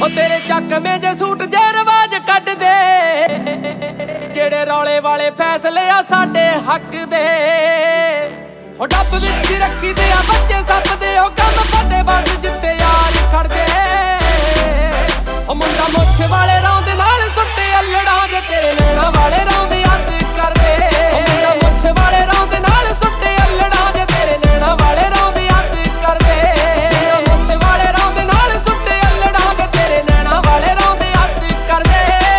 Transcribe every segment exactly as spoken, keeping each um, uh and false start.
ओ तेरे चकमे जे सूट जे रवाज कट दे, जेड़े रौले वाले फैसले आ साडे हक दे। ओ डब विच रखी दे आ बच्चे सप दे, ओ कम फटे बस जिते यार खड़दे। ओ मुंडा मुछ वाले रौंद नाल सुट्टे अल्लड़ां जे तेरे नैना वाले रौंद याद करदे। ओ मुंडा मुछ वाले रौंद नाल सुट्टे अल्लड़ां जे तेरे नैना वाले रौंद याद करदे। मुछ वाले रौंद नाल सुट्टे अल्लड़ां जे तेरे नैना वाले रौंद याद करदे।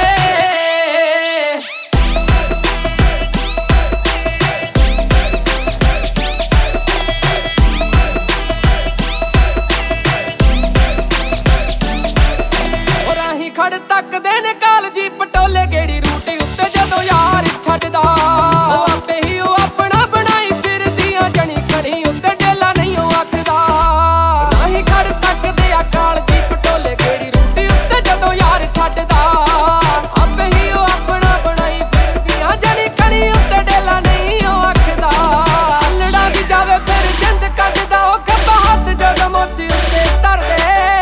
खड़ तक दे ने कालजी पटोले गेड़ी रूट उत्ते जदों यार छड्डदा। आपे ही ओ अपना बनाई फिरदियां जनी खड़ी उत्ते डेला नहीं ओ आखदा। नाही खड़ तक दे आ कालजी पटोले गेड़ी रूट उत्ते जदों यार छड्डदा। आपे ही ओ अपना बनाई फिरदियां जनी खड़ी उत्ते डेला नहीं ओ आखदा। अल्लड़ा दी जावे फिर जिंद कड्डदा, ओ खब्बा हत्थ जदों मोची उत्ते धरदे।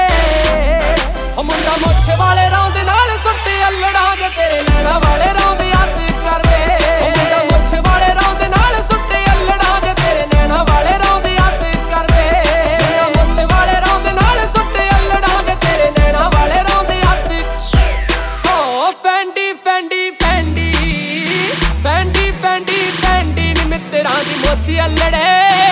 ओ मुंडा मुछ वाले रौंद नाल सुट्टे अल्लड़ां जे तेरे नैना वाले रौंद याद करदे। ओ मुंडा मुछ वाले रौंद नाल सुट्टे अल्लड़ां जे तेरे नैना वाले रौंद याद करदे। मुंडा मुछ वाले रौंद नाल सुट्टे अल्लड़ां जे तेरे नैना वाले रौंद याद। ओ फैंडी फैंडी फैंडी फैंडी फैंडी फैंडी नी मित्तरां दी मोची अल्लड़े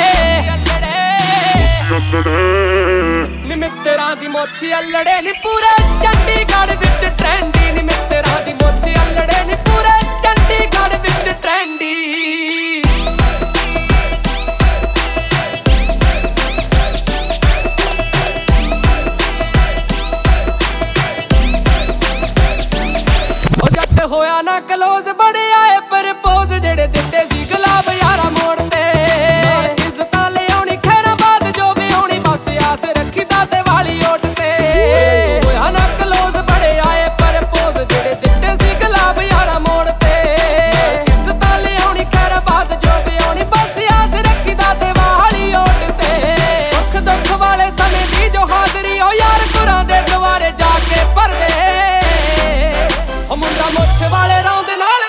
नी मित्तरां दी मोची अल्लड़े नी पूरे चंडीगढ़ विच ट्रेंडी। नी मित्तरां दी मोची अल्लड़े नी पूरे चंडीगढ़ विच ट्रेंडी। ओ जट होया ना क्लोज बड़े आए प्रपोज, जेड़े दित्ते सी गुलाब यारा मोड़ ते। इज्जतां ले आउणी खैराबाद जो भी आउणी, बस आस रखी दाते वाली ओट ते। होया ना क्लोज बड़े आए प्रपोज, जेड़े दित्ते सी गुलाब यारा मोड़ ते। इज्जतां ले आउणी खैराबाद जो भी आउणी, बस आस रखी दाते वाली ओट ते। दुख दुख वाले समय दी जो हाजरी, ओ यार गुरां दे दुआरे जाके भरदे। ओ मुंडा मुछ वाले रौंद नाल